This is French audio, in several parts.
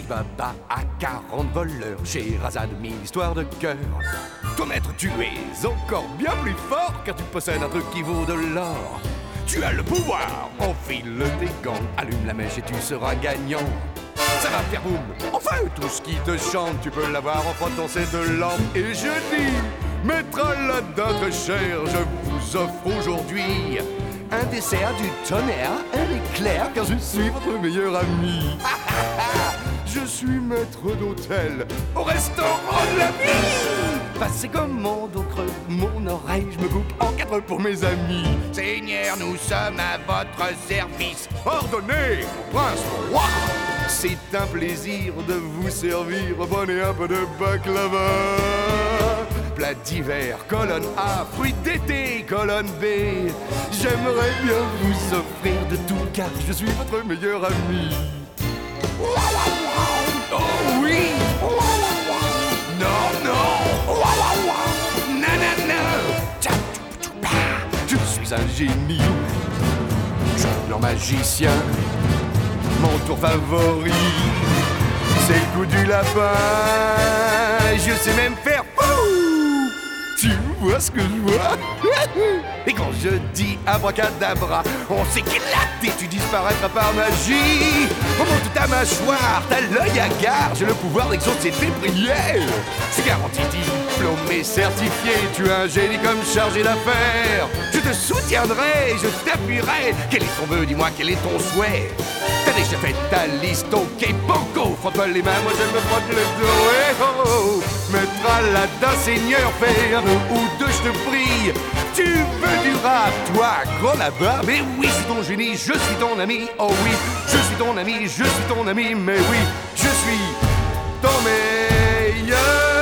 Baba à 40 voleurs, Scheherazade 1000 histoires de cœur. Toi maître, tu es encore bien plus fort, car tu possèdes un truc qui vaut de l'or. Tu as le pouvoir, enfile tes gants, allume la mèche et tu seras gagnant. Ça va faire boum, enfin tout ce qui te chante, tu peux l'avoir en frottant cette lampe. Et je dis, maître Aladdin très cher, je vous offre aujourd'hui un dessert du tonnerre, un éclair, car je suis votre meilleur ami. Je suis maître d'hôtel au restaurant de la vie. Passez commande au creux de mon oreille, je me coupe en quatre pour mes amis. Seigneur, nous sommes à votre service. Ordonnez, mon prince, mon roi. C'est un plaisir de vous servir. Prenez un peu de baklava. Plat d'hiver, colonne A. Fruits d'été, colonne B. J'aimerais bien vous offrir de tout, car je suis votre meilleur ami. Oh oui. Non, non. Nanana. Je suis un génie. Je suis un magicien. Mon tour favori, c'est le coup du lapin. Je sais même faire fou. Tu vois ce que je vois? Et quand je dis abracadabra, on s'éclate et tu disparaîtras par magie. On monte ta mâchoire, t'as l'œil hagard, j'ai le pouvoir d'exaucer tes prières. C'est garanti, diplômé, certifié, tu es un génie comme chargé d'affaires. Je te soutiendrai, je t'appuierai. Quel est ton vœu, dis-moi, quel est ton souhait? T'as déjà fait ta liste, ok, banco. Frotte-moi les mains, moi je me frotte le dos. Eh oh, oh. Maître Aladdin, seigneur, fais un vœu ou deux, je te prie. Tu veux du rap, toi, gros là-bas? Mais oui, je suis ton génie, je suis ton ami. Oh oui, je suis ton ami, je suis ton ami. Mais oui, je suis ton meilleur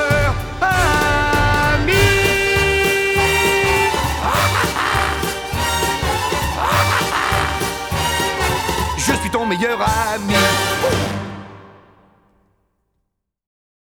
ami. Je suis ton meilleur ami.